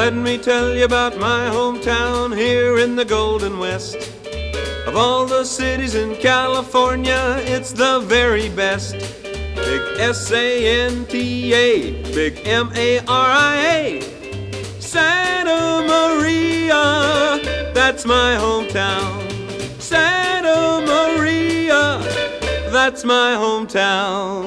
Let me tell you about my hometown here in the Golden West. Of all the cities in California, it's the very best. Big S-A-N-T-A, big M-A-R-I-A. Santa Maria, that's my hometown. Santa Maria, that's my hometown.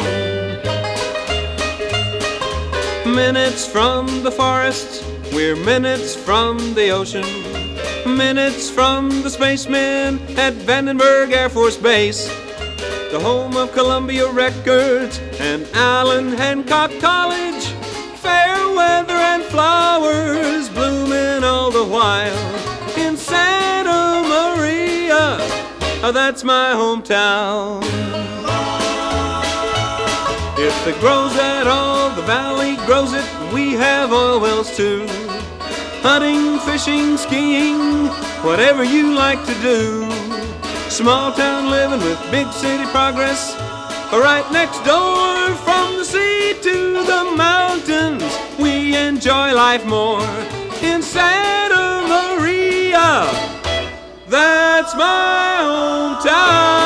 Minutes from the forest, we're minutes from the ocean. Minutes from the spacemen at Vandenberg Air Force Base, the home of Columbia Records and Allen Hancock College. Fair weather and flowers blooming all the while in Santa Maria, that's my hometown. If it grows at all, the valley grows it. We have oil wells too. Hunting, fishing, skiing, whatever you like to do. Small town living with big city progress. Right next door, from the sea to the mountains, we enjoy life more in Santa Maria. That's my hometown.